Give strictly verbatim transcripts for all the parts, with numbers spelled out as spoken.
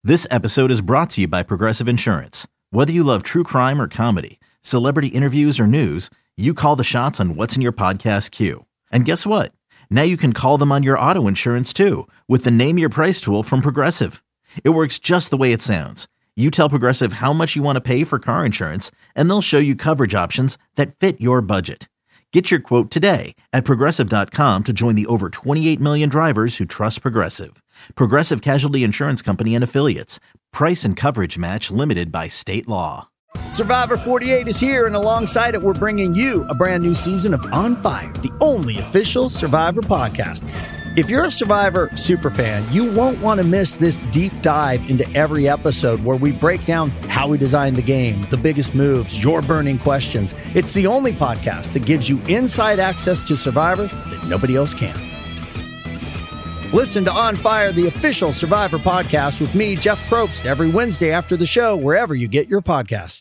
This episode is brought to you by Progressive Insurance. Whether you love true crime or comedy, celebrity interviews or news, you call the shots on what's in your podcast queue. And guess what? Now you can call them on your auto insurance too with the Name Your Price tool from Progressive. It works just the way it sounds. You tell Progressive how much you want to pay for car insurance, and they'll show you coverage options that fit your budget. Get your quote today at Progressive dot com to join the over twenty-eight million drivers who trust Progressive. Progressive Casualty Insurance Company and Affiliates. Price and coverage match limited by state law. Survivor forty-eight is here, and alongside it, we're bringing you a brand new season of On Fire, the only official Survivor podcast. If you're a Survivor superfan, you won't want to miss this deep dive into every episode where we break down how we designed the game, the biggest moves, your burning questions. It's the only podcast that gives you inside access to Survivor that nobody else can. Listen to On Fire, the official Survivor podcast with me, Jeff Probst, every Wednesday after the show, wherever you get your podcasts.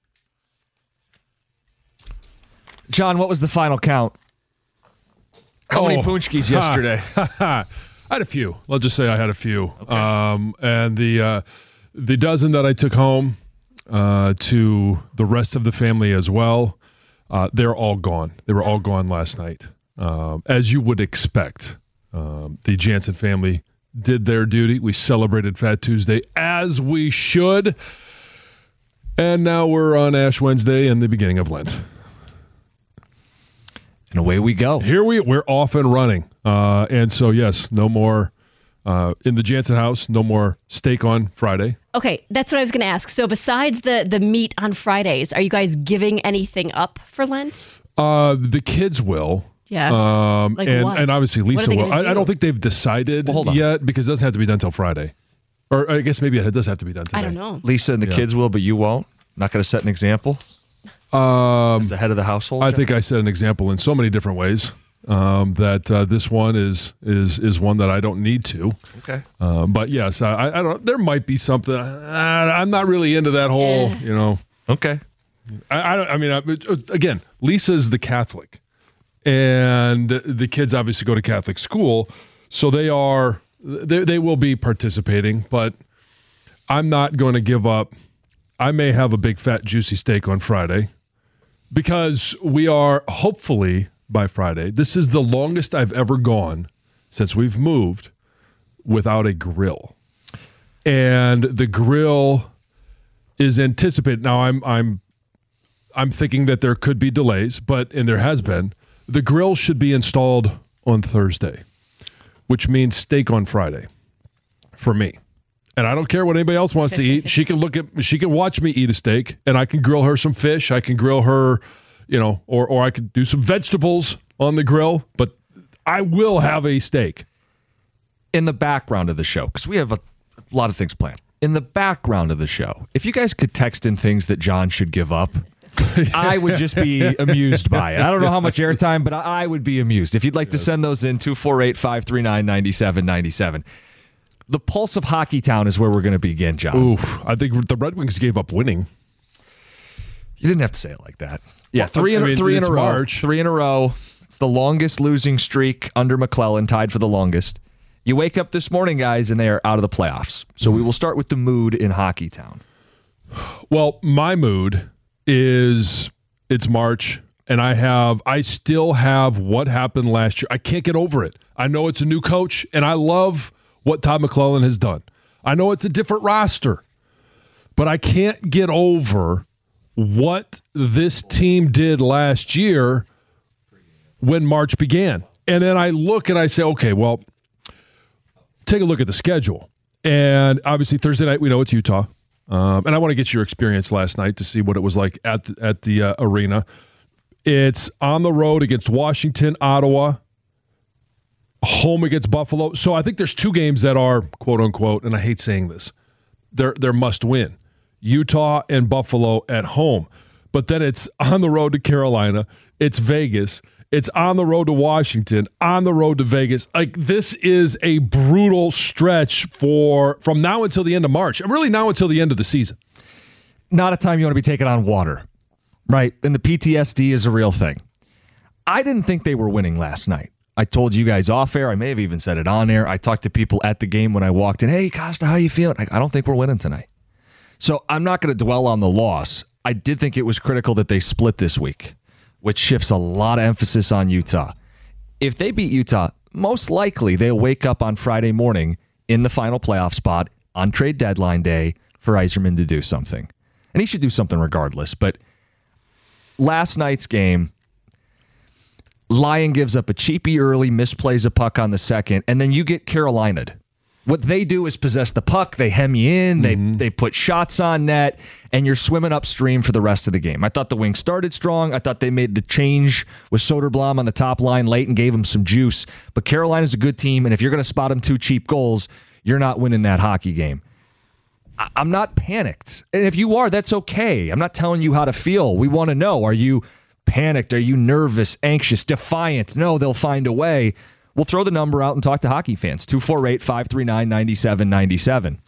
John, what was the final count? How oh, many Punchkis yesterday? I had a few. Let's just say I had a few. Okay. Um, and the uh, the dozen that I took home uh, to the rest of the family as well, uh, they're all gone. They were all gone last night, um, as you would expect. Um, the Jansen family did their duty. We celebrated Fat Tuesday as we should. And now we're on Ash Wednesday and the beginning of Lent. And away we go. Here we, we're off and running. Uh, and so, yes, no more uh, in the Jansen house, no more steak on Friday. Okay, that's what I was going to ask. So besides the, the meat on Fridays, are you guys giving anything up for Lent? Uh, the kids will. Yeah. Um, like and, what? and obviously Lisa will. Do? I, I don't think they've decided well, yet because it doesn't have to be done till Friday. Or I guess maybe it does have to be done today. I don't know. Lisa and the yeah. kids will, but you won't? Not going to set an example? Um, As the head of the household? I Jeff? think I set an example in so many different ways um, that uh, this one is is is one that I don't need to. Okay. Uh, but yes, I, I don't. There might be something. I, I'm not really into that whole. Eh. You know. Okay. I, I don't. I mean, I, again, Lisa's the Catholic, and the kids obviously go to Catholic school, so they are. They they will be participating, but I'm not going to give up. I may have a big fat juicy steak on Friday. Because we are, hopefully, by Friday, this is the longest I've ever gone since we've moved without a grill. And the grill is anticipated. Now, I'm I'm I'm thinking that there could be delays, but, and there has been, the grill should be installed on Thursday, which means steak on Friday for me. And I don't care what anybody else wants to eat. She can look at, she can watch me eat a steak, and I can grill her some fish. I can grill her, you know, or or I could do some vegetables on the grill. But I will have a steak. In the background of the show, because we have a lot of things planned. In the background of the show, if you guys could text in things that John should give up, I would just be amused by it. I don't know how much airtime, but I would be amused. If you'd like yes. to send those in, two four eight, five three nine, nine seven nine seven. The pulse of Hockey Town is where we're going to begin, John. Oof, I think the Red Wings gave up winning. You didn't have to say it like that. Yeah, well, three in, I mean, three in a row. March. Three in a row. It's the longest losing streak under McClellan, tied for the longest. You wake up this morning, guys, and they are out of the playoffs. So we will start with the mood in Hockey Town. Well, my mood is it's March, and I have I still have what happened last year. I can't get over it. I know it's a new coach, and I love what Todd McClellan has done. I know it's a different roster, but I can't get over what this team did last year when March began. And then I look and I say, okay, well, take a look at the schedule. And obviously Thursday night, we know it's Utah. Um, and I want to get your experience last night to see what it was like at the, at the uh, arena. It's on the road against Washington, Ottawa, home against Buffalo. So I think there's two games that are, quote unquote, and I hate saying this, they're, they're must win. Utah and Buffalo at home. But then it's on the road to Carolina. It's Vegas. It's on the road to Washington, on the road to Vegas. Like, this is a brutal stretch for from now until the end of March. And really now until the end of the season. Not a time you want to be taking on water, right? And the P T S D is a real thing. I didn't think they were winning last night. I told you guys off air. I may have even said it on air. I talked to people at the game when I walked in. Hey, Costa, how you feeling? I, I don't think we're winning tonight. So I'm not going to dwell on the loss. I did think it was critical that they split this week, which shifts a lot of emphasis on Utah. If they beat Utah, most likely they'll wake up on Friday morning in the final playoff spot on trade deadline day for Yzerman to do something. And he should do something regardless. But last night's game, Lyon gives up a cheapy early, misplays a puck on the second, and then you get Carolina'd. What they do is possess the puck, they hem you in, they mm-hmm. they put shots on net, and you're swimming upstream for the rest of the game. I thought the Wings started strong. I thought they made the change with Soderblom on the top line late and gave them some juice. But Carolina's a good team, and if you're going to spot them two cheap goals, you're not winning that hockey game. I- I'm not panicked. And if you are, that's okay. I'm not telling you how to feel. We want to know, are you panicked? Are you nervous, anxious, defiant? No, they'll find a way. We'll throw the number out and talk to hockey fans. two four eight, five three nine, nine seven nine seven.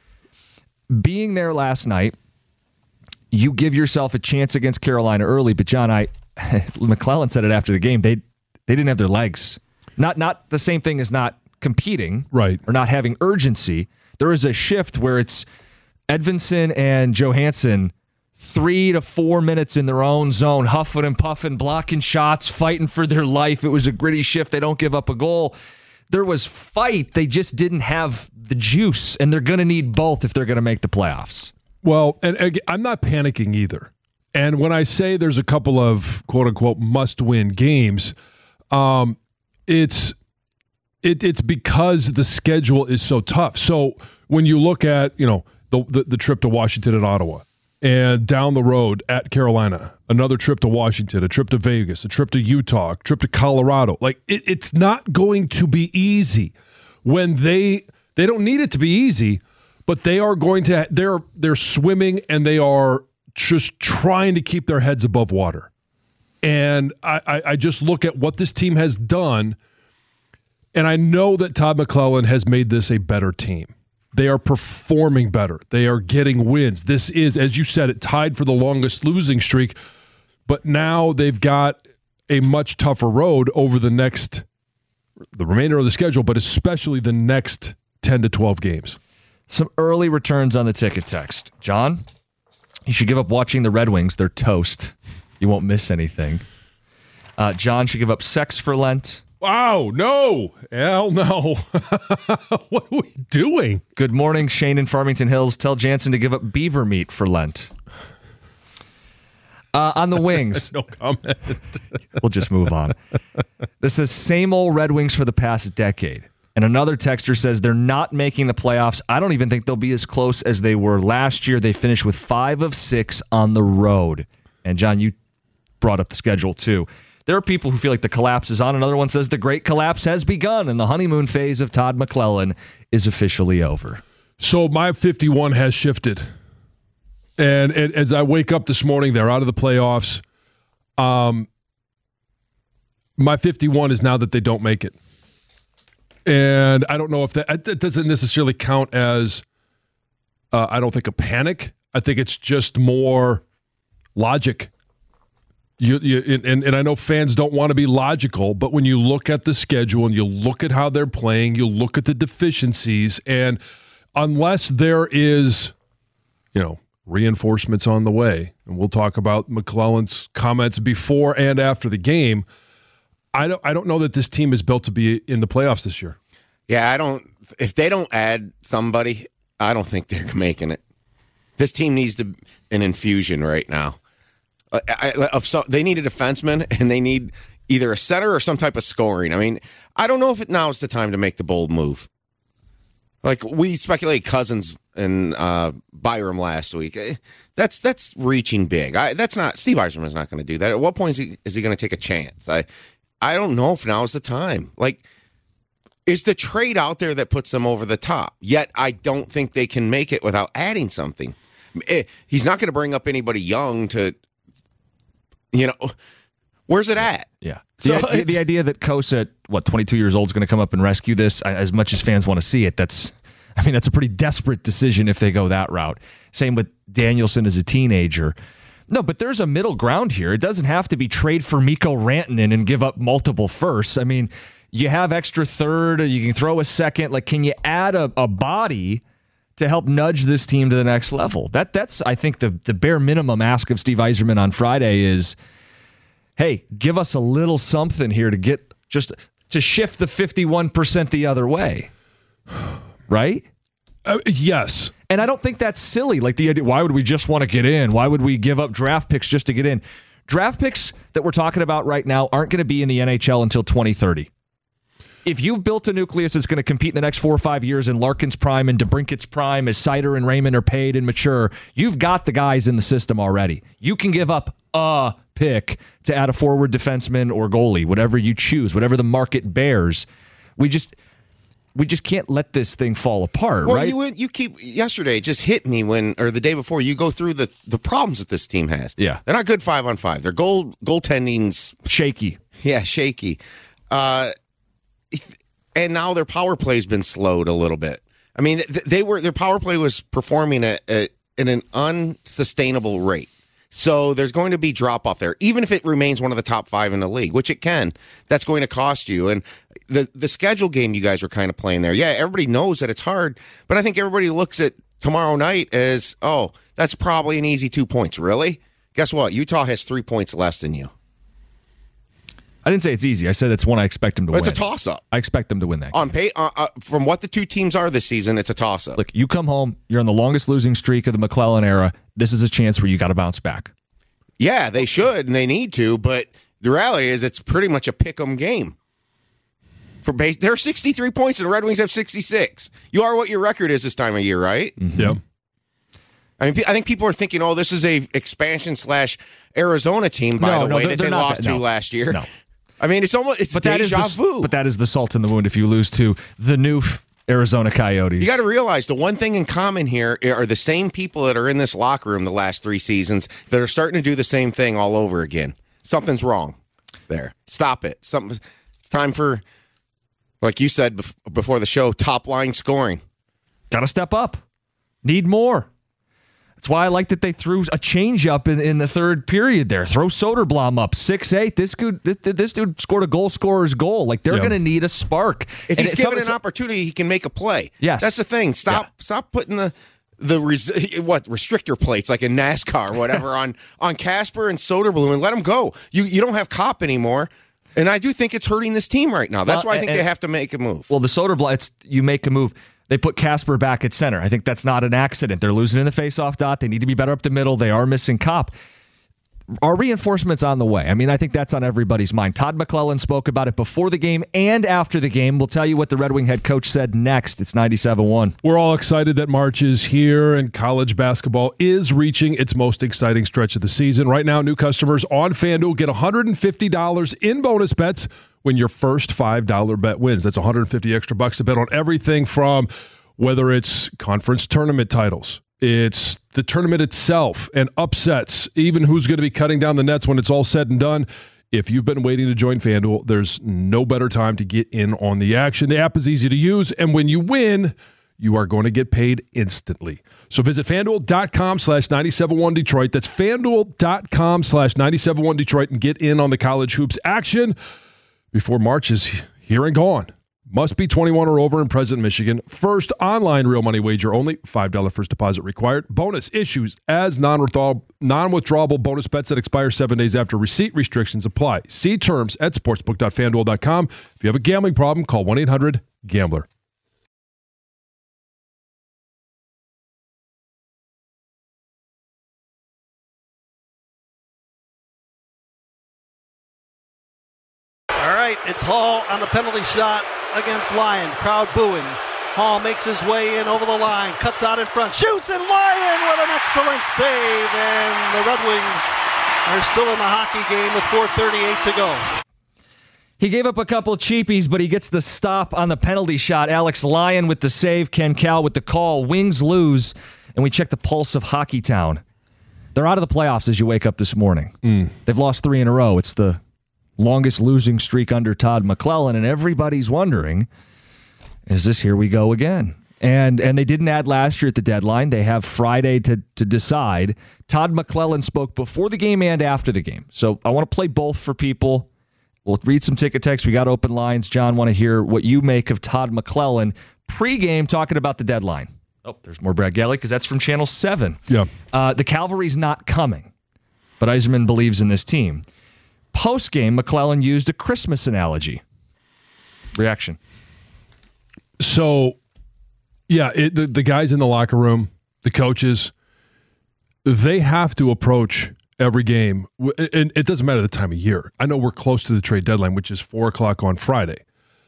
Being there last night, you give yourself a chance against Carolina early, but John, I McClellan said it after the game. They they didn't have their legs. Not not the same thing as not competing, right, or not having urgency. There is a shift where it's Edvinsson and Johansson three to four minutes in their own zone, huffing and puffing, blocking shots, fighting for their life. It was a gritty shift. They don't give up a goal. There was fight. They just didn't have the juice, and they're going to need both if they're going to make the playoffs. Well, and again, I'm not panicking either. And when I say there's a couple of quote-unquote must-win games, um, it's it, it's because the schedule is so tough. So when you look at, you know, the the, the trip to Washington and Ottawa, and down the road at Carolina, another trip to Washington, a trip to Vegas, a trip to Utah, a trip to Colorado. Like, it, it's not going to be easy. When they they don't need it to be easy, but they are going to they're they're swimming and they are just trying to keep their heads above water. And I, I, I just look at what this team has done, and I know that Todd McClellan has made this a better team. They are performing better. They are getting wins. This is, as you said, it tied for the longest losing streak, but now they've got a much tougher road over the next, the remainder of the schedule, but especially the next ten to twelve games. Some early returns on the ticket text. John, you should give up watching the Red Wings. They're toast. You won't miss anything. Uh, John should give up sex for Lent. Wow, no. Hell no. What are we doing? Good morning, Shane in Farmington Hills. Tell Jansen to give up beaver meat for Lent. Uh, on the Wings. No comment. We'll just move on. This is same old Red Wings for the past decade. And another texter says they're not making the playoffs. I don't even think they'll be as close as they were last year. They finished with five of six on the road. And John, you brought up the schedule too. There are people who feel like the collapse is on. Another one says the great collapse has begun and the honeymoon phase of Todd McClellan is officially over. So my fifty-one has shifted. And, and as I wake up this morning, they're out of the playoffs. Um, my fifty-one is now that they don't make it. And I don't know if that, that doesn't necessarily count as, uh, I don't think, a panic. I think it's just more logic. You, you and, and I know fans don't want to be logical, but when you look at the schedule and you look at how they're playing, you look at the deficiencies, and unless there is, you know, reinforcements on the way, and we'll talk about McClellan's comments before and after the game, I don't I don't know that this team is built to be in the playoffs this year. Yeah, I don't. If they don't add somebody, I don't think they're making it. This team needs to, an infusion right now. I, I, of so, they need a defenseman, and they need either a center or some type of scoring. I mean, I don't know if it, now is the time to make the bold move. Like, we speculated Cousins and uh, Byram last week. That's that's reaching big. I, that's not Steve Yzerman's not going to do that. At what point is he, is he going to take a chance? I I don't know if now is the time. Like, is the trade out there that puts them over the top? Yet I don't think they can make it without adding something. He's not going to bring up anybody young to. You know, where's it at? Yeah. The, so the, the idea that Kosa, at, what, twenty-two years old, is going to come up and rescue this, as much as fans want to see it, that's, I mean, that's a pretty desperate decision if they go that route. Same with Danielson as a teenager. No, but there's a middle ground here. It doesn't have to be trade for Mikko Rantanen and give up multiple firsts. I mean, you have extra third, or you can throw a second. Like, can you add a, a body to help nudge this team to the next level? That That's, I think, the, the bare minimum ask of Steve Yzerman on Friday is, hey, give us a little something here to get just to shift the fifty-one percent the other way. Right? Uh, yes. And I don't think that's silly. Like the idea, why would we just want to get in? Why would we give up draft picks just to get in? Draft picks that we're talking about right now aren't going to be in the N H L until twenty thirty. If you've built a nucleus that's going to compete in the next four or five years in Larkin's prime and DeBrincat's prime as Seider and Raymond are paid and mature, you've got the guys in the system already. You can give up a pick to add a forward defenseman or goalie, whatever you choose, whatever the market bears. We just... We just can't let this thing fall apart, well, right? You, you keep yesterday it just hit me when, or the day before, you go through the, the problems that this team has. Yeah, they're not good five on five. Their goal goaltending's shaky. Yeah, shaky. Uh, and now their power play's been slowed a little bit. I mean, they were their power play was performing at, at, at an unsustainable rate. So there's going to be drop off there, even if it remains one of the top five in the league, which it can. That's going to cost you. And the the schedule game you guys are kind of playing there, yeah, everybody knows that it's hard, but I think everybody looks at tomorrow night as, oh, that's probably an easy two points. Really? Guess what? Utah has three points less than you. I didn't say it's easy. I said it's one I expect them to but win. It's a toss-up. I expect them to win that game. On pay, uh, uh, from what the two teams are this season, it's a toss-up. Look, you come home, you're on the longest losing streak of the McClellan era. This is a chance where you got to bounce back. Yeah, they should and they need to, but the reality is it's pretty much a pick-em game. For base, there are sixty-three points and the Red Wings have sixty-six. You are what your record is this time of year, right? Mm-hmm. Yep. I mean, I think people are thinking, oh, this is a expansion slash Arizona team, by no, the no, way, that they lost that, no, to last year. No. I mean, it's almost it's but that deja is the, vu. But that is the salt in the wound if you lose to the new Arizona Coyotes. You got to realize the one thing in common here are the same people that are in this locker room the last three seasons that are starting to do the same thing all over again. Something's wrong there. Stop it. Something. It's time for, like you said before the show, top line scoring. Got to step up. Need more. That's why I like that they threw a change up in, in the third period there. Throw Soderblom up six eight. This dude, this, this dude scored a goal scorer's goal. Like, they're yeah. going to need a spark. If and he's it, given some, an opportunity, he can make a play. Yes. That's the thing. Stop yeah. stop putting the the res- what restrictor plates like in NASCAR or whatever on on Casper and Soderblom and let them go. You you don't have Kopp anymore. And I do think it's hurting this team right now. That's well, why I think and, they have to make a move. Well, the Soderblom, it's, you make a move. They put Casper back at center. I think that's not an accident. They're losing in the faceoff dot. They need to be better up the middle. They are missing Kopp. Are reinforcements on the way? I mean, I think that's on everybody's mind. Todd McClellan spoke about it before the game and after the game. We'll tell you what the Red Wing head coach said next. It's ninety-seven one. We're all excited that March is here and college basketball is reaching its most exciting stretch of the season. Right now, new customers on FanDuel get one hundred fifty dollars in bonus bets when your first five dollars bet wins. That's one hundred fifty extra bucks to bet on everything from whether it's conference tournament titles, it's the tournament itself and upsets, even who's going to be cutting down the nets when it's all said and done. If you've been waiting to join FanDuel, there's no better time to get in on the action. The app is easy to use, and when you win, you are going to get paid instantly. So visit FanDuel.com slash 971 Detroit. That's FanDuel.com slash 971 Detroit and get in on the college hoops action before March is here and gone. Must be twenty-one or over in present Michigan. First online real money wager only. five dollars first deposit required. Bonus issues as non-withdrawable bonus bets that expire seven days after receipt. Restrictions apply. See terms at sportsbook dot fanduel dot com. If you have a gambling problem, call one eight hundred gambler. All right, it's Hall on the penalty shot against Lyon. Crowd booing. Hall makes his way in over the line, cuts out in front, shoots, and Lyon with an excellent save. And the Red Wings are still in the hockey game with four thirty-eight to go. He gave up a couple cheapies, but he gets the stop on the penalty shot. Alex Lyon with the save, Ken Cal with the call. Wings lose, and we check the pulse of Hockey Town. They're out of the playoffs as you wake up this morning. Mm. They've lost three in a row. It's the longest losing streak under Todd McClellan, and everybody's wondering, is this here we go again? And and they didn't add last year at the deadline. They have Friday to, to decide. Todd McClellan spoke before the game and after the game. So I want to play both for people. We'll read some ticket texts. We got open lines. John, want to hear what you make of Todd McClellan pregame talking about the deadline. Oh, there's more Brad Galley because that's from Channel seven. Yeah. Uh, the Cavalry's not coming, but Yzerman believes in this team. Postgame, McClellan used a Christmas analogy. Reaction. So... Yeah, it, the, the guys in the locker room, the coaches, they have to approach every game, and it doesn't matter the time of year. I know we're close to the trade deadline, which is four o'clock on Friday,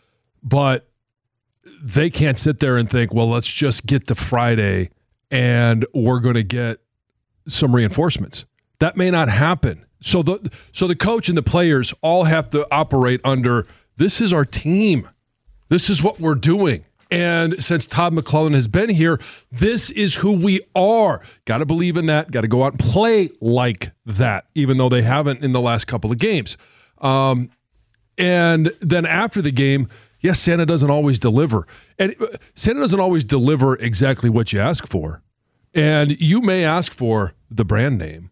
but they can't sit there and think, well, let's just get to Friday and we're going to get some reinforcements. That may not happen. So the so the coach and the players all have to operate under, this is our team. This is what we're doing. And since Todd McClellan has been here, this is who we are. Got to believe in that. Got to go out and play like that, even though they haven't in the last couple of games. Um, and then after the game, yes, Santa doesn't always deliver. And Santa doesn't always deliver exactly what you ask for. And you may ask for the brand name,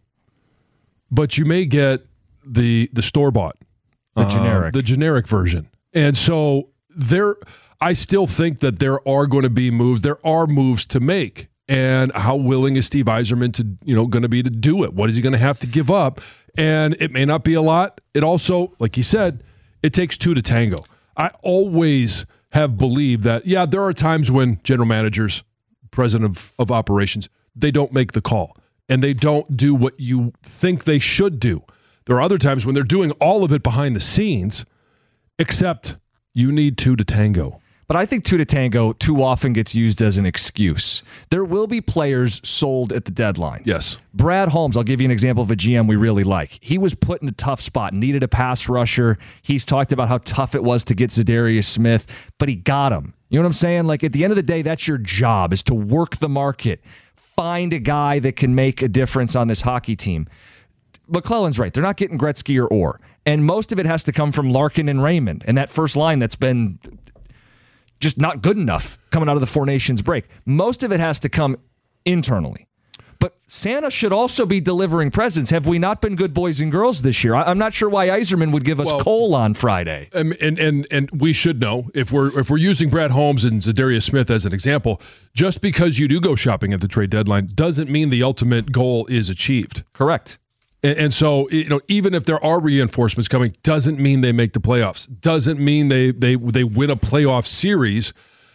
but you may get the the store-bought. The uh, generic. The generic version. And so there... I still think that there are going to be moves. There are moves to make. And how willing is Steve Yzerman to, you know, going to be to do it? What is he going to have to give up? And it may not be a lot. It also, like he said, it takes two to tango. I always have believed that, yeah, there are times when general managers, president of, of operations, they don't make the call. And they don't do what you think they should do. There are other times when they're doing all of it behind the scenes, except you need two to tango. But I think two to tango too often gets used as an excuse. There will be players sold at the deadline. Yes. Brad Holmes, I'll give you an example of a G M we really like. He was put in a tough spot, needed a pass rusher. He's talked about how tough it was to get Zadarius Smith, but he got him. You know what I'm saying? Like at the end of the day, that's your job, is to work the market. Find a guy that can make a difference on this hockey team. McClellan's right. They're not getting Gretzky or Orr. And most of it has to come from Larkin and Raymond. And that first line that's been just not good enough coming out of the Four Nations break. Most of it has to come internally. But Santa should also be delivering presents. Have we not been good boys and girls this year? I'm not sure why Yzerman would give us well, coal on Friday. And, and and and we should know, if we're if we're using Brad Holmes and Zadarius Smith as an example, just because you do go shopping at the trade deadline doesn't mean the ultimate goal is achieved. Correct. And, and so, you know, even if there are reinforcements coming, doesn't mean they make the playoffs. Doesn't mean they they they win a playoff series.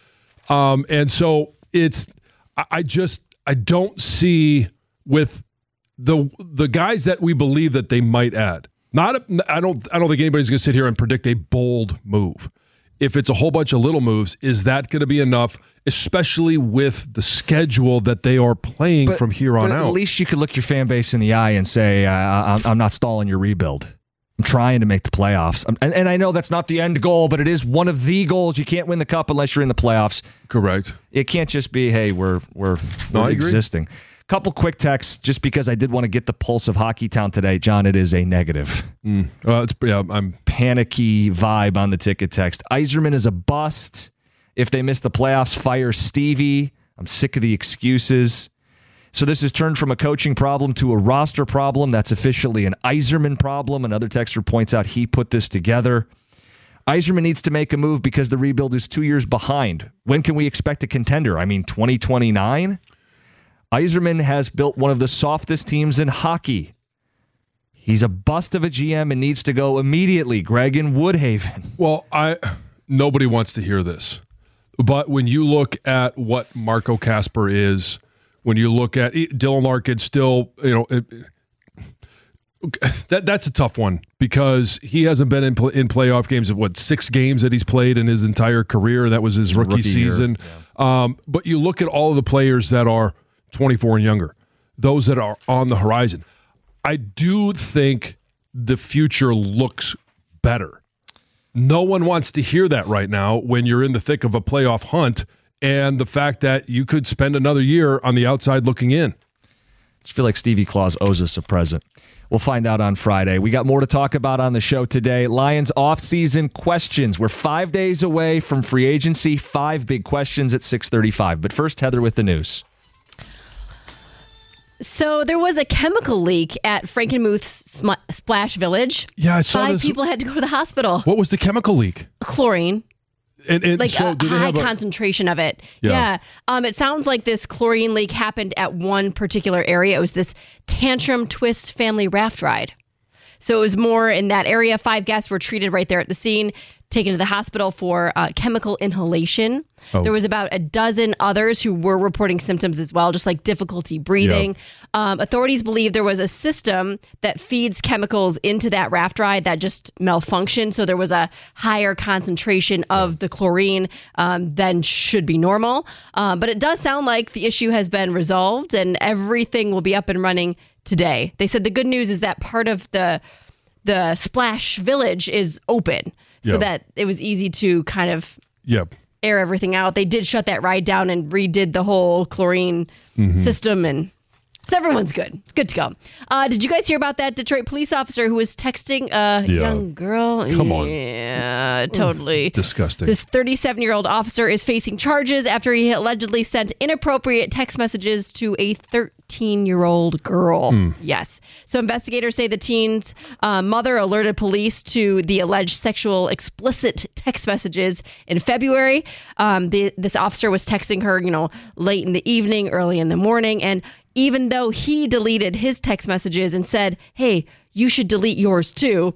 Um, and so it's I, I just I don't see with the the guys that we believe that they might add. Not a, I don't I don't think anybody's going to sit here and predict a bold move. If it's a whole bunch of little moves, is that going to be enough, especially with the schedule that they are playing but, from here on but out? At least you could look your fan base in the eye and say, uh, I'm not stalling your rebuild. I'm trying to make the playoffs. And, and I know that's not the end goal, but it is one of the goals. You can't win the cup unless you're in the playoffs. Correct. It can't just be, hey, we're we're, no, we're existing. Couple quick texts, just because I did want to get the pulse of Hockey Town today. John, it is a negative. Mm. Uh, it's, yeah, I'm panicky vibe on the ticket text. Yzerman is a bust. If they miss the playoffs, fire Stevie. I'm sick of the excuses. So this has turned from a coaching problem to a roster problem. That's officially an Yzerman problem. Another texter points out he put this together. Yzerman needs to make a move because the rebuild is two years behind. When can we expect a contender? I mean, twenty twenty-nine? Yzerman has built one of the softest teams in hockey. He's a bust of a G M and needs to go immediately. Greg in Woodhaven. Well, I nobody wants to hear this. But when you look at what Marco Kasper is, when you look at Dylan Larkin still, you know, it, that that's a tough one because he hasn't been in, in playoff games of what, six games that he's played in his entire career. That was his rookie, rookie season. Yeah. Um, but you look at all of the players that are twenty-four and younger, those that are on the horizon. I do think the future looks better. No one wants to hear that right now when you're in the thick of a playoff hunt and the fact that you could spend another year on the outside looking in. I feel like Stevie Claus owes us a present. We'll find out on Friday. We got more to talk about on the show today. Lions off-season questions. We're five days away from free agency. Five big questions at six thirty-five. But first, Heather with the news. So there was a chemical leak at Frankenmuth's Sm- Splash Village. Yeah, I saw Five this. people had to go to the hospital. What was the chemical leak? Chlorine. And, and like so a do they high have a- concentration of it. Yeah. Yeah. Um, it sounds like this chlorine leak happened at one particular area. It was this Tantrum Twist family raft ride. So it was more in that area. Five guests were treated right there at the scene, taken to the hospital for uh, chemical inhalation. Oh. There was about a dozen others who were reporting symptoms as well, just like difficulty breathing. Yeah. Um, authorities believe there was a system that feeds chemicals into that raft ride that just malfunctioned. So there was a higher concentration of the chlorine um, than should be normal. Um, but it does sound like the issue has been resolved and everything will be up and running today. They said the good news is that part of the the Splash Village is open so Yep. that it was easy to kind of Yep. air everything out. They did shut that ride down and redid the whole chlorine Mm-hmm. system, and so everyone's good. It's good to go. Uh, did you guys hear about that Detroit police officer who was texting a Yeah. young girl? Come on. Yeah, totally. Disgusting. This thirty-seven-year-old officer is facing charges after he allegedly sent inappropriate text messages to a thirteen-year-old girl. Mm. Yes. So investigators say the teen's uh, mother alerted police to the alleged sexual explicit text messages in February. Um, the, this officer was texting her, you know, late in the evening, early in the morning, and even though he deleted his text messages and said, hey, you should delete yours too,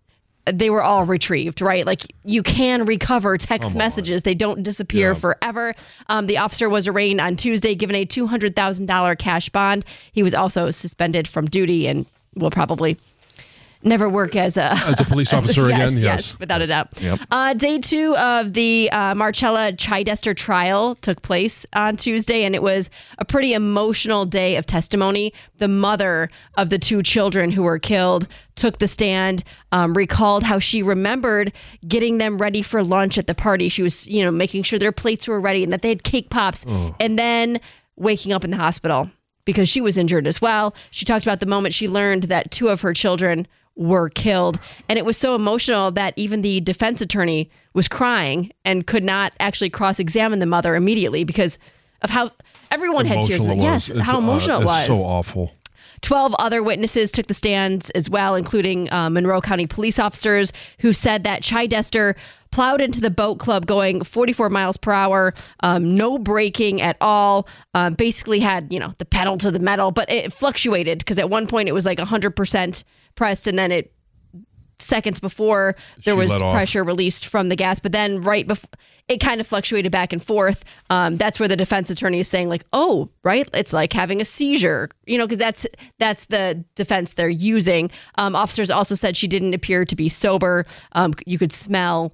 they were all retrieved, right? Like you can recover text messages. They don't disappear Yeah. forever. Um, the officer was arraigned on Tuesday, given a two hundred thousand dollars cash bond. He was also suspended from duty and will probably never work as a As a police officer yes, again? Yes, Yes. without a doubt. Yep. Uh, day two of the uh, Marcella Chidester trial took place on Tuesday, and it was a pretty emotional day of testimony. The mother of the two children who were killed took the stand, um, recalled how she remembered getting them ready for lunch at the party. She was, you know, making sure their plates were ready and that they had cake pops, and then waking up in the hospital because she was injured as well. She talked about the moment she learned that two of her children were killed. And it was so emotional that even the defense attorney was crying and could not actually cross-examine the mother immediately because of how everyone had tears. Emotional it Yes, was. It's, how emotional uh, it was. It's so awful. twelve other witnesses took the stands as well, including uh, Monroe County police officers who said that Chidester plowed into the boat club going forty-four miles per hour, um, no braking at all, um, basically had, you know, the pedal to the metal, but it fluctuated because at one point it was like one hundred percent pressed and then it seconds before there She was let off. pressure released from the gas, but then right before it kind of fluctuated back and forth. Um, that's where the defense attorney is saying like, oh, right. It's like having a seizure, you know, because that's that's the defense they're using. Um, officers also said she didn't appear to be sober. Um, you could smell,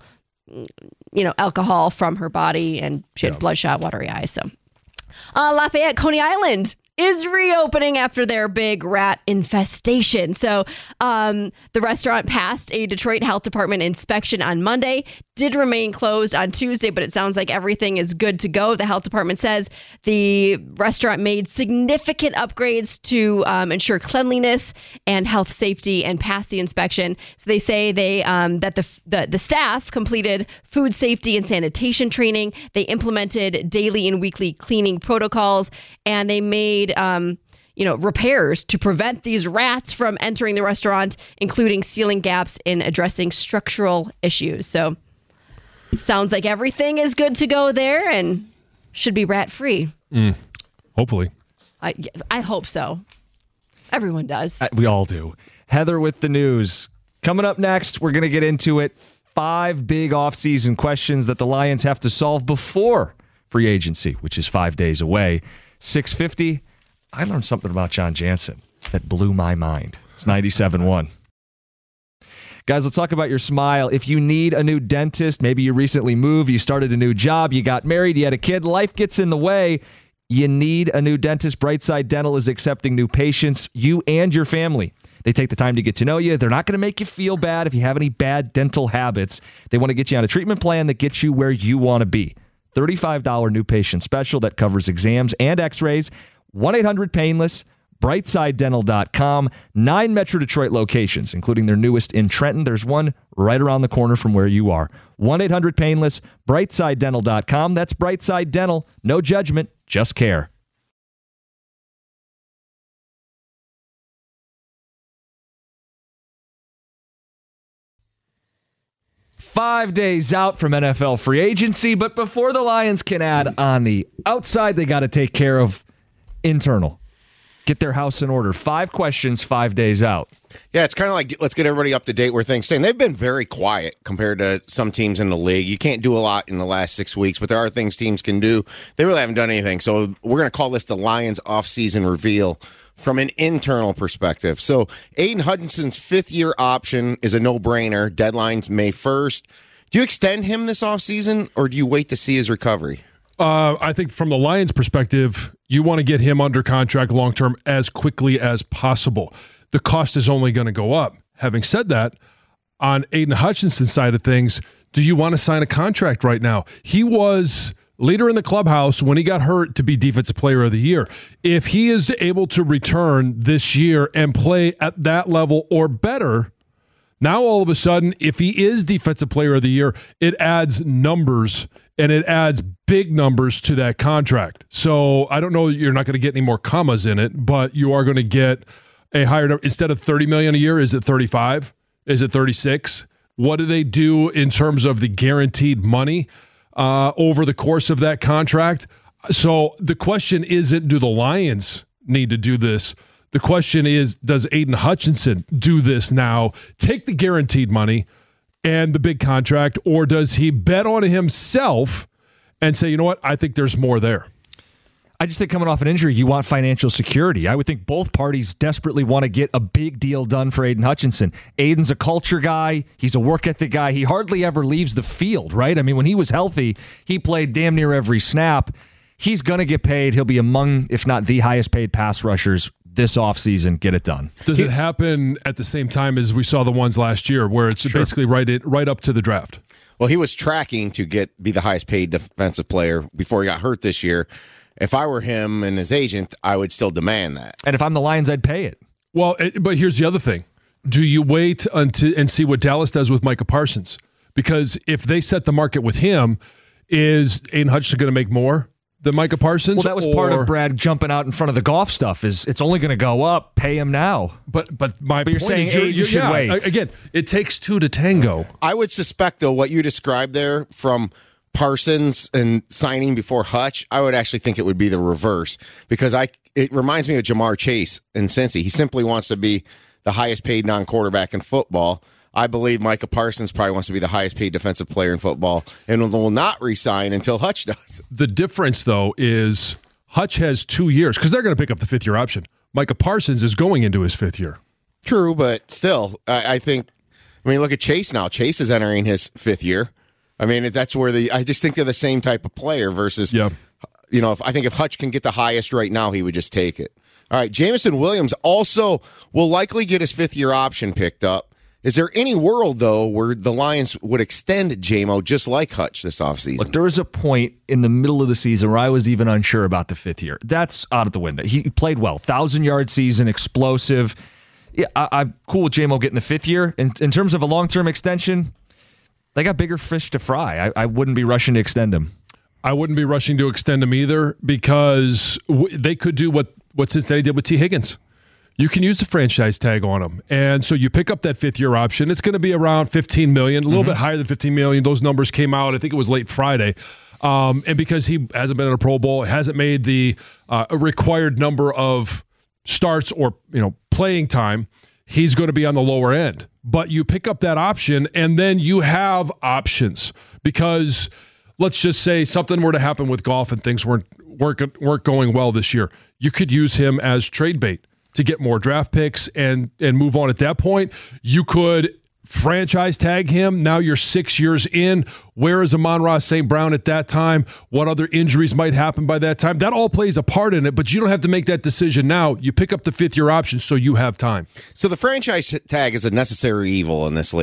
you know, alcohol from her body and she had Yeah. bloodshot, watery eyes. So uh, Lafayette, Coney Island is reopening after their big rat infestation. So um, the restaurant passed a Detroit Health Department inspection on Monday, did remain closed on Tuesday, but it sounds like everything is good to go. The health department says the restaurant made significant upgrades to um, ensure cleanliness and health safety and passed the inspection. So they say they um, that the, the the staff completed food safety and sanitation training. They implemented daily and weekly cleaning protocols, and they made um, you know, repairs to prevent these rats from entering the restaurant, including sealing gaps and addressing structural issues. So sounds like everything is good to go there and should be rat free. Mm, hopefully. I, I hope so. Everyone does. Uh, We all do. Heather with the news. Coming up next, we're going to get into it. Five big offseason questions that the Lions have to solve before free agency, which is five days away. six fifty. I learned something about John Jansen that blew my mind. It's ninety-seven point one. Guys, let's talk about your smile. If you need a new dentist, maybe you recently moved, you started a new job, you got married, you had a kid, life gets in the way, you need a new dentist. Brightside Dental is accepting new patients, you and your family. They take the time to get to know you. They're not going to make you feel bad if you have any bad dental habits. They want to get you on a treatment plan that gets you where you want to be. thirty-five dollars new patient special that covers exams and x-rays. one eight hundred painless. brightside dental dot com. Nine Metro Detroit locations, including their newest in Trenton. There's one right around the corner from where you are. one eight hundred painless, brightside dental dot com. That's Brightside Dental. No judgment, just care. Five days out from N F L free agency, but before the Lions can add on the outside, they got to take care of internal. Get their house in order. Five questions, five days out. Yeah, it's kind of like, let's get everybody up to date where things stand. They've been very quiet compared to some teams in the league. You can't do a lot in the last six weeks, but there are things teams can do. They really haven't done anything. So we're going to call this the Lions offseason reveal from an internal perspective. So Aiden Hutchinson's fifth-year option is a no-brainer. Deadline's May first. Do you extend him this offseason, or do you wait to see his recovery? Uh, I think from the Lions' perspective, you want to get him under contract long-term as quickly as possible. The cost is only going to go up. Having said that, on Aiden Hutchinson's side of things, do you want to sign a contract right now? He was leader in the clubhouse when he got hurt to be Defensive Player of the Year. If he is able to return this year and play at that level or better, now all of a sudden, if he is Defensive Player of the Year, it adds numbers and it adds big numbers to that contract. So I don't know, you're not going to get any more commas in it, but you are going to get a higher number. Instead of thirty million dollars a year, is it thirty-five? Is it thirty-six? What do they do in terms of the guaranteed money uh, over the course of that contract? So the question isn't, do the Lions need to do this? The question is, does Aiden Hutchinson do this now, take the guaranteed money and the big contract, or does he bet on himself and say, you know what, I think there's more there? I just think coming off an injury, you want financial security. I would think both parties desperately want to get a big deal done for Aiden Hutchinson. Aiden's a culture guy. He's a work ethic guy. He hardly ever leaves the field, right? I mean, when he was healthy, he played damn near every snap. He's going to get paid. He'll be among, if not the highest paid pass rushers this offseason. Get it done. Does it happen at the same time as we saw the ones last year where it's sure. basically right, it, right up to the draft? Well, he was tracking to get be the highest paid defensive player before he got hurt this year. If I were him and his agent, I would still demand that. And if I'm the Lions, I'd pay it. Well, it, but here's the other thing. Do you wait until and see what Dallas does with Micah Parsons? Because if they set the market with him, is Aiden Hutchinson going to make more than Micah Parsons? Well, that was or, part of Brad jumping out in front of the golf stuff. Is it's only going to go up? Pay him now. But but my but you're point saying is you're, you you're, should yeah, wait. Again, it takes two to tango. I would suspect, though, what you described there from Parsons and signing before Hutch, I would actually think it would be the reverse, because I it reminds me of Jamar Chase in Cincy. He simply wants to be the highest paid non-quarterback in football. I believe Micah Parsons probably wants to be the highest paid defensive player in football and will not re-sign until Hutch does. The difference, though, is Hutch has two years because they're going to pick up the fifth-year option. Micah Parsons is going into his fifth year. True, but still, I, I think, I mean, look at Chase now. Chase is entering his fifth year. I mean, that's where the, I just think they're the same type of player versus, yeah. you know, if I think if Hutch can get the highest right now, he would just take it. All right, Jameson Williams also will likely get his fifth-year option picked up. Is there any world, though, where the Lions would extend J M O just like Hutch this offseason? Look, there was a point in the middle of the season where I was even unsure about the fifth year. That's out of the window. He played well. one thousand yard season, explosive. Yeah, I, I'm cool with J M O getting the fifth year. In, in terms of a long-term extension, they got bigger fish to fry. I, I wouldn't be rushing to extend him. I wouldn't be rushing to extend him either, because w- they could do what, what Cincinnati did with T. Higgins. You can use the franchise tag on him. And so you pick up that fifth-year option. It's going to be around fifteen million dollars, a little mm-hmm. bit higher than fifteen million dollars. Those numbers came out, I think it was late Friday. Um, and because he hasn't been in a Pro Bowl, hasn't made the uh, required number of starts or you know playing time, he's going to be on the lower end. But you pick up that option, and then you have options, because let's just say something were to happen with golf and things weren't weren't, weren't going well this year. You could use him as trade bait to get more draft picks and and move on at that point. You could franchise tag him. Now you're six years in. Where is Amon-Ra Saint Brown at that time? What other injuries might happen by that time? That all plays a part in it, but you don't have to make that decision now. You pick up the fifth-year option so you have time. So the franchise tag is a necessary evil in this league.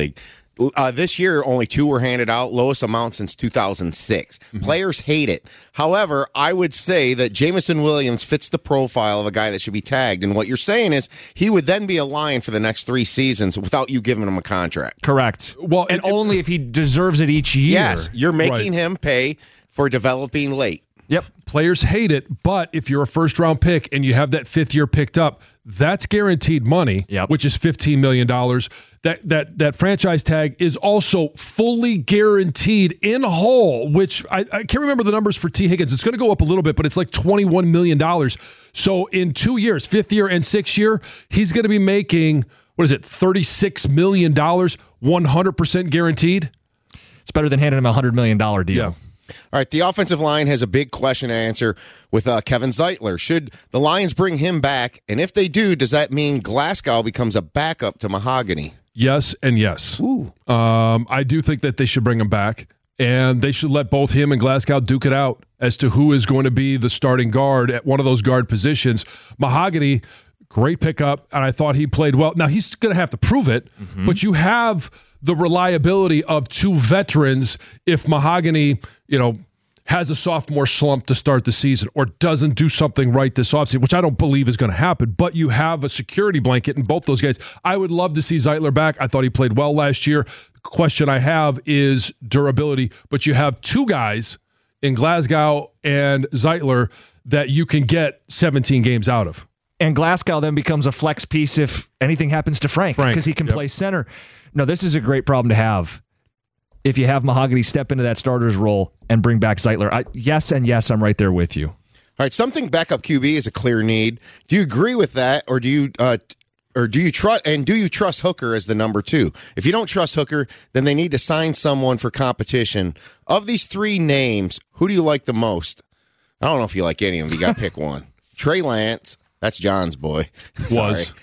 Uh, this year, only two were handed out, lowest amount since two thousand six. Mm-hmm. Players hate it. However, I would say that Jameson Williams fits the profile of a guy that should be tagged. And what you're saying is he would then be a Lion for the next three seasons without you giving him a contract. Correct. Well, and it, only if he deserves it each year. Yes, you're making Right. him pay for developing late. Yep. Players hate it, but if you're a first-round pick and you have that fifth year picked up, that's guaranteed money, Yep. which is fifteen million dollars. That that that franchise tag is also fully guaranteed in whole, which I, I can't remember the numbers for T. Higgins. It's going to go up a little bit, but it's like twenty-one million dollars. So in two years, fifth year and sixth year, he's going to be making, what is it, thirty-six million dollars, one hundred percent guaranteed? It's better than handing him a one hundred million dollars deal. Yeah. All right, the offensive line has a big question to answer with uh, Kevin Zeitler. Should the Lions bring him back? And if they do, does that mean Glasgow becomes a backup to Mahogany? Yes and yes. Ooh. Um, I do think that they should bring him back, and they should let both him and Glasgow duke it out as to who is going to be the starting guard at one of those guard positions. Mahogany, great pickup, and I thought he played well. Now, he's going to have to prove it, mm-hmm. but you have the reliability of two veterans if Mahogany, you know, has a sophomore slump to start the season or doesn't do something right this offseason, which I don't believe is going to happen, but you have a security blanket in both those guys. I would love to see Zeitler back. I thought he played well last year. The question I have is durability, but you have two guys in Glasgow and Zeitler that you can get seventeen games out of. And Glasgow then becomes a flex piece if anything happens to Frank Frank, because he can yep. play center. No, this is a great problem to have. If you have Mahogany step into that starter's role and bring back Zeitler, I, yes and yes, I'm right there with you. All right, something backup Q B is a clear need. Do you agree with that, or do you, uh, or do you trust? And do you trust Hooker as the number two? If you don't trust Hooker, then they need to sign someone for competition. Of these three names, who do you like the most? I don't know if you like any of them. You got to pick one. Trey Lance, that's John's boy. Was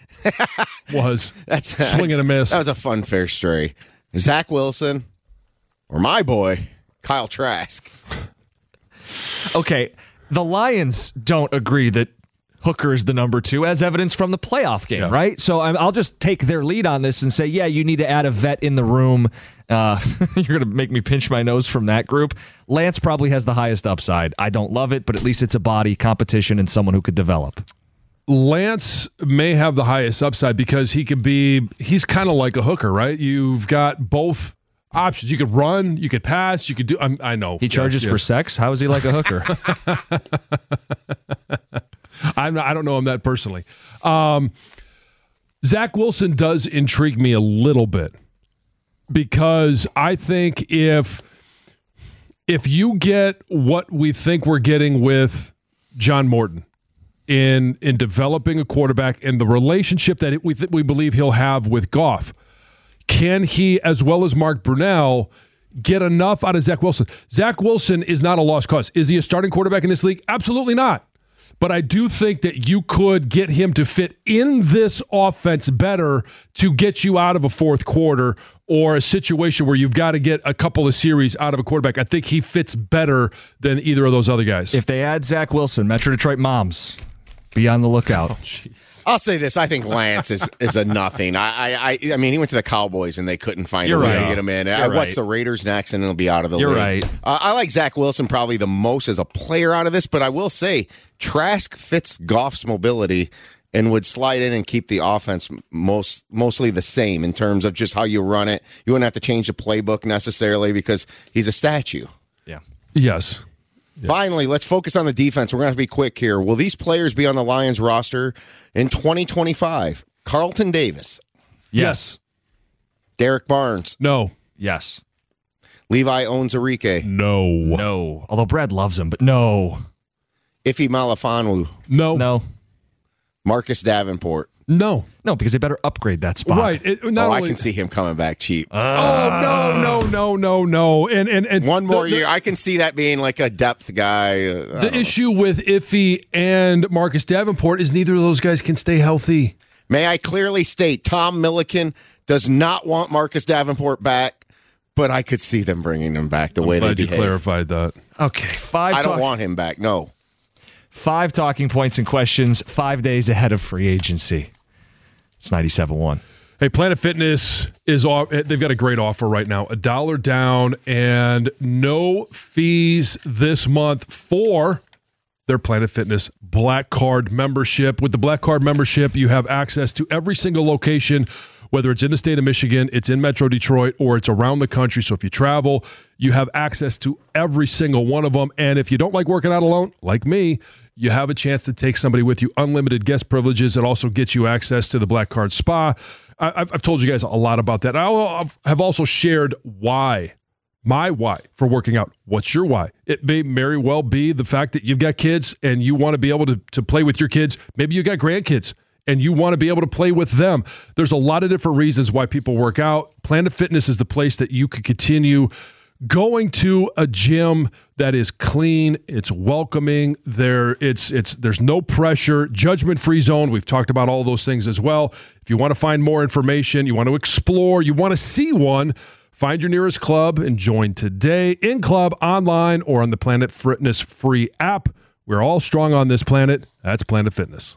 was that's swing and a miss. That was a fun fair stray. Zach Wilson. Or my boy, Kyle Trask. Okay, the Lions don't agree that Hooker is the number two, as evidence from the playoff game, yeah. right? So I'm, I'll just take their lead on this and say, yeah, you need to add a vet in the room. Uh, you're going to make me pinch my nose from that group. Lance probably has the highest upside. I don't love it, but at least it's a body, competition, and someone who could develop. Lance may have the highest upside because he could be, he's kind of like a Hooker, right? You've got both options. You could run, you could pass, you could do, I'm, I know. He charges yes, for yes. sex? How is he like a hooker? I'm not, I don't know him that personally. Um, Zach Wilson does intrigue me a little bit because I think if if you get what we think we're getting with John Morton in in developing a quarterback and the relationship that it, we th- we believe he'll have with Goff, can he, as well as Mark Brunell, get enough out of Zach Wilson? Zach Wilson is not a lost cause. Is he a starting quarterback in this league? Absolutely not. But I do think that you could get him to fit in this offense better to get you out of a fourth quarter or a situation where you've got to get a couple of series out of a quarterback. I think he fits better than either of those other guys. If they add Zach Wilson, Metro Detroit moms, be on the lookout. Oh, I'll say this. I think Lance is, is a nothing. I, I I mean, he went to the Cowboys and they couldn't find You're a way right. to get him in. You're Uh, What's right. the Raiders next? And it'll be out of the You're league. right. Uh, I like Zach Wilson probably the most as a player out of this, but I will say Trask fits Goff's mobility and would slide in and keep the offense most mostly the same in terms of just how you run it. You wouldn't have to change the playbook necessarily because he's a statue. Yeah. Yes. Yeah. Finally, let's focus on the defense. We're going to have to be quick here. Will these players be on the Lions roster in twenty twenty-five? Carlton Davis. Yes. Derek Barnes. No. Yes. Levi Onwuzurike. No. No. Although Brad loves him, but no. Ife Malifonwu. No. No. Marcus Davenport. No. No, because they better upgrade that spot. Right. It, not Oh, only, I can see him coming back cheap. Oh, no, no, no, no, no. And, and, and One more the, the, year. I can see that being like a depth guy. Uh, I The don't know. issue with Iffy and Marcus Davenport is neither of those guys can stay healthy. May I clearly state, Tom Milliken does not want Marcus Davenport back, but I could see them bringing him back the I'm way they glad you behave. clarified that. Okay. Five I don't talk- want him back. No. Five talking points and questions, five days ahead of free agency. It's ninety-seven point one. Hey, Planet Fitness is off. They've got a great offer right now. A dollar down and no fees this month for their Planet Fitness Black Card membership. With the Black Card membership, you have access to every single location, whether it's in the state of Michigan, it's in Metro Detroit, or it's around the country. So if you travel, you have access to every single one of them. And if you don't like working out alone, like me, you have a chance to take somebody with you. Unlimited guest privileges. It also gets you access to the Black Card Spa. I've, I've told you guys a lot about that. I have also shared why, my why for working out. What's your why? It may very well be the fact that you've got kids and you want to be able to, to play with your kids. Maybe you got grandkids and you want to be able to play with them. There's a lot of different reasons why people work out. Planet Fitness is the place that you could continue going to a gym that is clean, it's welcoming, there it's it's there's no pressure, judgment-free zone. We've talked about all those things as well. If you want to find more information, you want to explore, you want to see one, find your nearest club and join today in club, online, or on the Planet Fitness free app. We're all strong on this planet. That's Planet Fitness.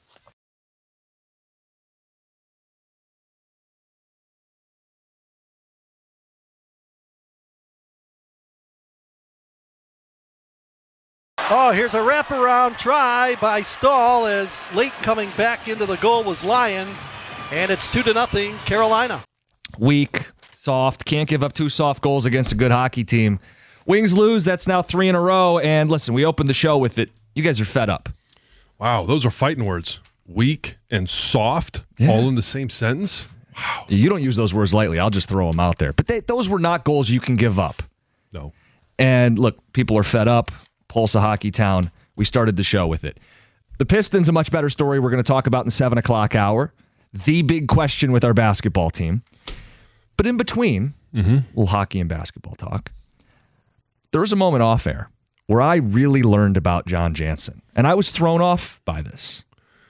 Oh, here's a wraparound try by Stahl as late coming back into the goal was Lyon, and it's two to nothing Carolina. Weak, soft, can't give up two soft goals against a good hockey team. Wings lose, that's now three in a row, and listen, we opened the show with it. You guys are fed up. Wow, those are fighting words. Weak and soft, yeah. All in the same sentence? Wow. You don't use those words lightly. I'll just throw them out there. But they, those were not goals you can give up. No. And look, people are fed up. Pulse of Hockey Town. We started the show with it. The Pistons, a much better story we're going to talk about in the seven o'clock hour. The big question with our basketball team. But in between, mm-hmm. a little hockey and basketball talk, there was a moment off air where I really learned about John Jansen. And I was thrown off by this.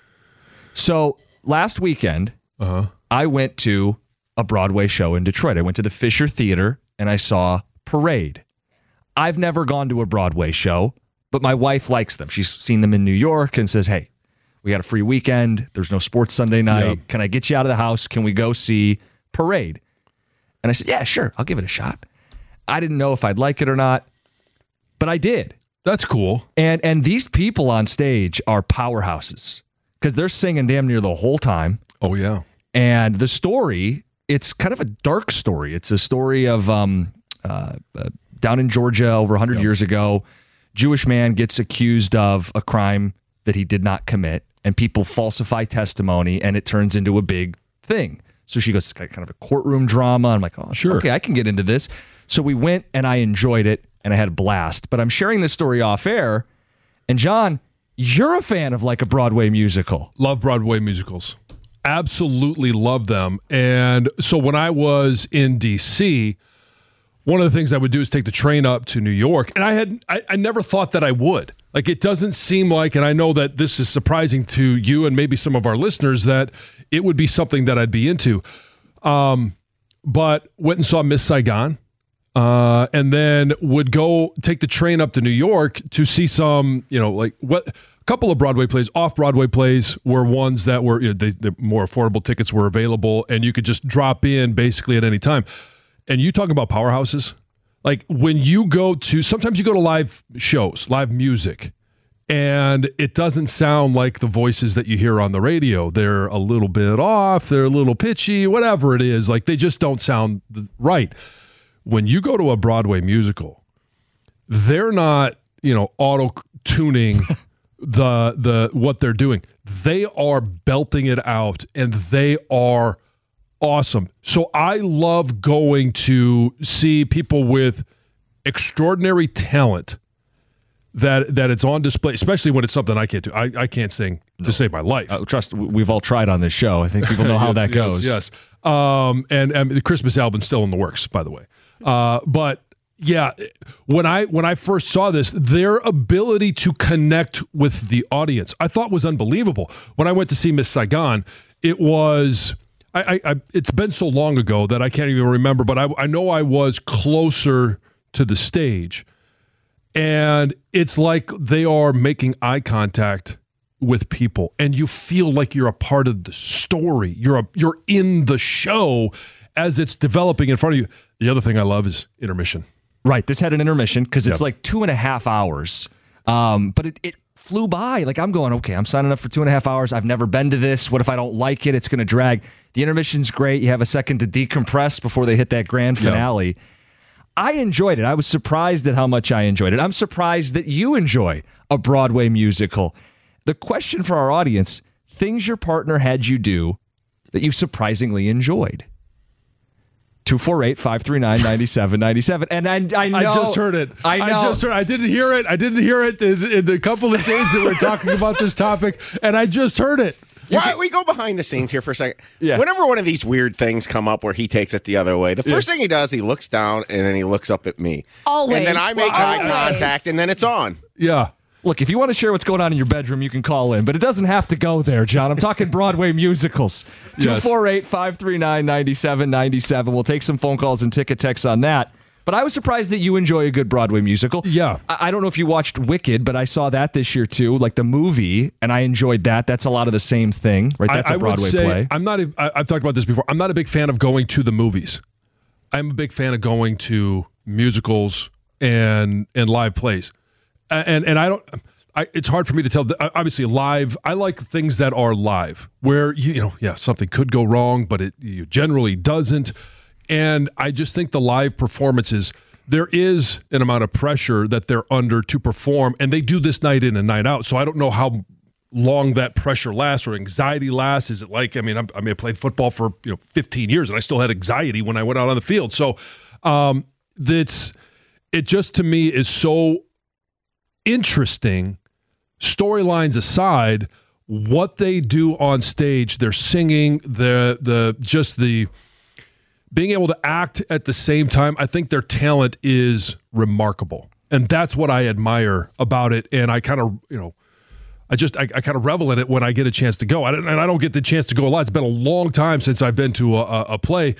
So last weekend, uh-huh. I went to a Broadway show in Detroit. I went to the Fisher Theater and I saw Parade. I've never gone to a Broadway show, but my wife likes them. She's seen them in New York and says, hey, we got a free weekend. There's no sports Sunday night. Yep. Can I get you out of the house? Can we go see Parade? And I said, yeah, sure. I'll give it a shot. I didn't know if I'd like it or not, but I did. That's cool. And and these people on stage are powerhouses because they're singing damn near the whole time. Oh, yeah. And the story, it's kind of a dark story. It's a story of... um uh, uh down in Georgia over one hundred yep. years ago, Jewish man gets accused of a crime that he did not commit, and people falsify testimony, and it turns into a big thing. So she goes, kind of a courtroom drama. I'm like, oh, sure. Okay, I can get into this. So we went, and I enjoyed it, and I had a blast. But I'm sharing this story off air, and John, you're a fan of like a Broadway musical. Love Broadway musicals. Absolutely love them. And so when I was in D C, one of the things I would do is take the train up to New York. And I had I, I never thought that I would. Like, it doesn't seem like, and I know that this is surprising to you and maybe some of our listeners, that it would be something that I'd be into. Um, but went and saw Miss Saigon. Uh, and then would go take the train up to New York to see some, you know, like what a couple of Broadway plays, off-Broadway plays were ones that were, you know, they, the more affordable tickets were available, and you could just drop in basically at any time. And you talk about powerhouses, like when you go to, sometimes you go to live shows, live music, and it doesn't sound like the voices that you hear on the radio. They're a little bit off, they're a little pitchy, whatever it is. Like, they just don't sound right. When you go to a Broadway musical, they're not, you know, auto-tuning the the what they're doing. They are belting it out, and they are awesome. So I love going to see people with extraordinary talent that that it's on display, especially when it's something I can't do. I, I can't sing no. to save my life. Uh, trust, we've all tried on this show. I think people know how yes, that yes, goes. Yes. Um, and, and the Christmas album's still in the works, by the way. Uh, but yeah, when I when I first saw this, their ability to connect with the audience, I thought was unbelievable. When I went to see Miss Saigon, it was... I, I, it's been so long ago that I can't even remember, but I, I know I was closer to the stage, and it's like they are making eye contact with people, and you feel like you're a part of the story. You're a, you're in the show as it's developing in front of you. The other thing I love is intermission. Right. This had an intermission because it's Yep. like two and a half hours. Um, but it, it flew by. Like I'm going, okay, I'm signing up for two and a half hours. I've never been to this. What if I don't like it? It's going to drag. The intermission's great. You have a second to decompress before they hit that grand finale. Yep. I enjoyed it. I was surprised at how much I enjoyed it. I'm surprised that you enjoy a Broadway musical. The question for our audience, things your partner had you do that you surprisingly enjoyed. two four eight, five three nine, nine seven nine seven. And I, I know. I just heard it. I know. I just heard I didn't hear it. I didn't hear it in, in the couple of days that we're talking about this topic, and I just heard it. Why we go behind the scenes here for a second? Yeah. Whenever one of these weird things come up where he takes it the other way, the first Yeah. thing he does, he looks down and then he looks up at me. Always. And then I make eye Always. contact and then it's on. Yeah. Look, if you want to share what's going on in your bedroom, you can call in, but it doesn't have to go there, John. I'm talking Broadway musicals. Yes. two four eight, five three nine, nine seven nine seven. We'll take some phone calls and ticket texts on that. But I was surprised that you enjoy a good Broadway musical. Yeah. I, I don't know if you watched Wicked, but I saw that this year too, like the movie, and I enjoyed that. That's a lot of the same thing, right? That's I, a Broadway I would say, play. I'm not. A, I, I've talked about this before. I'm not a big fan of going to the movies. I'm a big fan of going to musicals and and live plays, and and I don't. I, it's hard for me to tell. Obviously, live. I like things that are live, where you, you know, yeah, something could go wrong, but it you generally doesn't. And I just think the live performances, there is an amount of pressure that they're under to perform, and they do this night in and night out. So I don't know how long that pressure lasts or anxiety lasts. Is it like, I mean, I'm, I mean, I played football for you know fifteen years, and I still had anxiety when I went out on the field. So um, that's it. Just to me is so interesting. Storylines aside, what they do on stage, they're singing, the the just the being able to act at the same time. I think their talent is remarkable, and that's what I admire about it. And I kind of, you know, I just I, I kind of revel in it when I get a chance to go. I don't, and I don't get the chance to go a lot. It's been a long time since I've been to a, a, a play.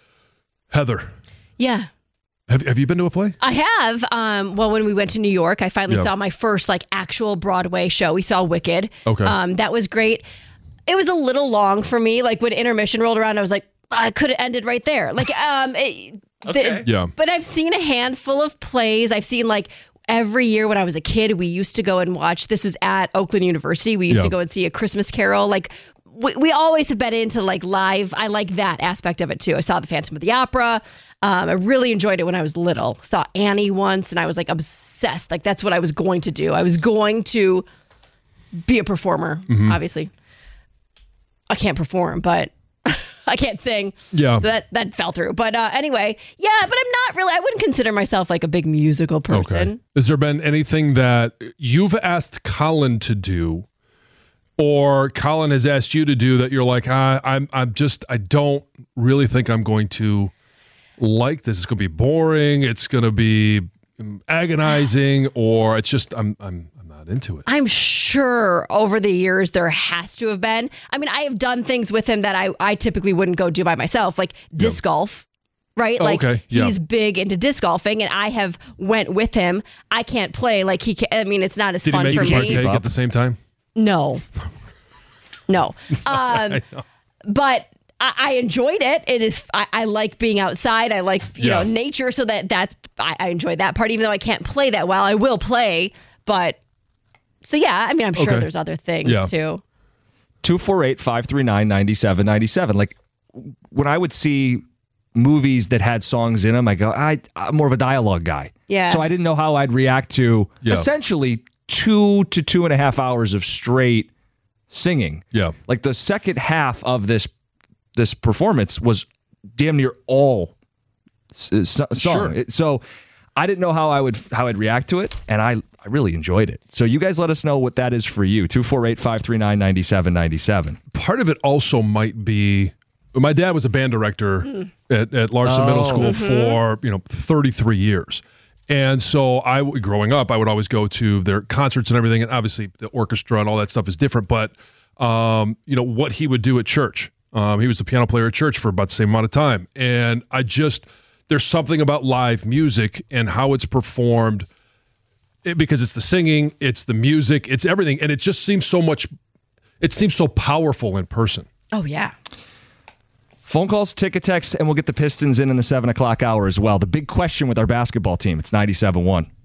Heather, Yeah. have have you been to a play? I have. Um, well, when we went to New York, I finally Yeah. saw my first like actual Broadway show. We saw Wicked. Okay. Um, that was great. It was a little long for me. Like when intermission rolled around, I was like, I could have ended right there. Like, um, it, the- Yeah. But I've seen a handful of plays. I've seen like every year when I was a kid, we used to go and watch. This was at Oakland University. We used Yeah. to go and see A Christmas Carol. Like. We, we always have been into like live. I like that aspect of it too. I saw the Phantom of the Opera. Um, I really enjoyed it when I was little. Saw Annie once, and I was like obsessed. Like that's what I was going to do. I was going to be a performer. Mm-hmm. Obviously, I can't perform, but I can't sing. Yeah. So that that fell through. But uh, anyway, yeah. But I'm not really. I wouldn't consider myself like a big musical person. Okay. Has there been anything that you've asked Colin to do, or Colin has asked you to do that you're like, ah, I'm, I'm just, I don't really think I'm going to like this. It's going to be boring. It's going to be agonizing, or it's just, I'm, I'm, I'm not into it. I'm sure over the years there has to have been. I mean, I have done things with him that I, I typically wouldn't go do by myself, like disc golf. Right? Oh, like okay. Yeah. he's big into disc golfing, and I have went with him. I can't play like he can. I mean, it's not as Did he fun make for you me. partake at the same time? No, no. Um, but I, I enjoyed it. It is. I, I like being outside. I like you Yeah. know nature. So that that's I, I enjoy that part. Even though I can't play that well, I will play. But so yeah, I mean, I'm sure Okay. there's other things Yeah. too. two four eight, five three nine, nine seven nine seven. Like when I would see movies that had songs in them, I go, I, I'm more of a dialogue guy. Yeah. So I didn't know how I'd react to Yeah. essentially two to two and a half hours of straight singing. Yeah. Like the second half of this this performance was damn near all s- s- song. Sure. It- so I didn't know how I would how I'd react to it, and I, I really enjoyed it. So you guys let us know what that is for you. two four eight, five three nine, nine seven nine seven. Part of it also might be, my dad was a band director at, at Larson Oh. Middle School for, you know, thirty-three years. And so I, growing up, I would always go to their concerts and everything. And obviously the orchestra and all that stuff is different. But, um, you know, what he would do at church. Um, he was a piano player at church for about the same amount of time. And I just, there's something about live music and how it's performed. it, because it's the singing, it's the music, it's everything, and it just seems so much. It seems so powerful in person. Oh yeah. Phone calls, ticket texts, and we'll get the Pistons in in the seven o'clock hour as well. The big question with our basketball team, it's ninety-seven one.